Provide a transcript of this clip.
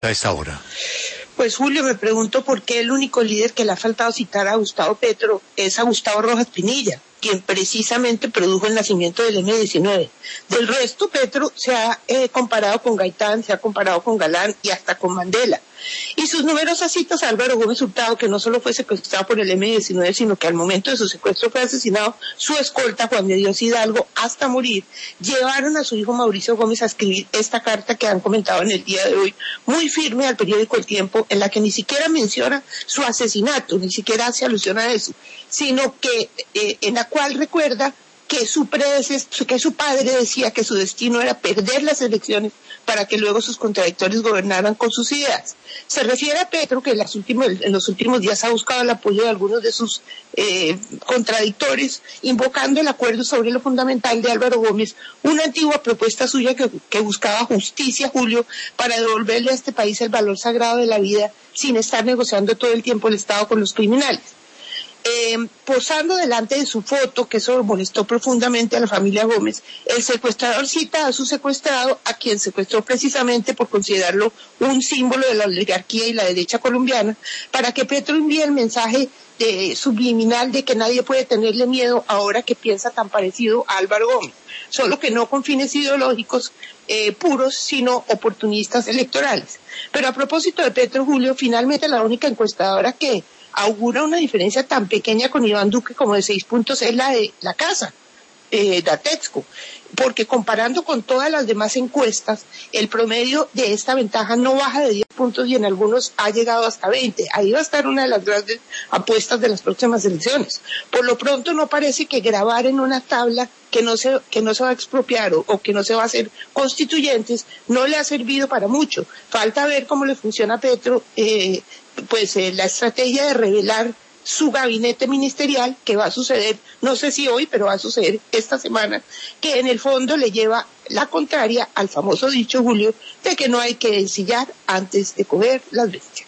a esta hora? Pues Julio, me pregunto por qué el único líder que le ha faltado citar a Gustavo Petro es a Gustavo Rojas Pinilla, quien precisamente produjo el nacimiento del M-19. Del resto, Petro se ha comparado con Gaitán, se ha comparado con Galán y hasta con Mandela. Y sus numerosas citas a Álvaro Gómez Hurtado, que no solo fue secuestrado por el M-19, sino que al momento de su secuestro fue asesinado su escolta, Juan de Dios Hidalgo, hasta morir, llevaron a su hijo Mauricio Gómez a escribir esta carta que han comentado en el día de hoy, muy firme al periódico El Tiempo, en la que ni siquiera menciona su asesinato, ni siquiera hace alusión a eso, sino que en la cual recuerda que su padre decía que su destino era perder las elecciones para que luego sus contradictores gobernaran con sus ideas. Se refiere a Petro, que en los últimos días ha buscado el apoyo de algunos de sus contradictores, invocando el acuerdo sobre lo fundamental de Álvaro Gómez, una antigua propuesta suya que buscaba justicia, Julio, para devolverle a este país el valor sagrado de la vida sin estar negociando todo el tiempo el Estado con los criminales. Posando delante de su foto, que eso molestó profundamente a la familia Gómez, el secuestrador cita a su secuestrado, a quien secuestró precisamente por considerarlo un símbolo de la oligarquía y la derecha colombiana, para que Petro envíe el mensaje subliminal de que nadie puede tenerle miedo ahora que piensa tan parecido a Álvaro Gómez, solo que no con fines ideológicos puros, sino oportunistas electorales. Pero a propósito de Petro, Julio, finalmente la única encuestadora que augura una diferencia tan pequeña con Iván Duque como de 6 puntos es la de la casa, Datexco, porque comparando con todas las demás encuestas, el promedio de esta ventaja no baja de 10 puntos y en algunos ha llegado hasta 20. Ahí va a estar una de las grandes apuestas de las próximas elecciones. Por lo pronto no parece que grabar en una tabla que no se va a expropiar o que no se va a hacer constituyentes no le ha servido para mucho. Falta ver cómo le funciona a Petro la estrategia de revelar su gabinete ministerial, que va a suceder, no sé si hoy, pero va a suceder esta semana, que en el fondo le lleva la contraria al famoso dicho, Julio, de que no hay que ensillar antes de coger las bestias.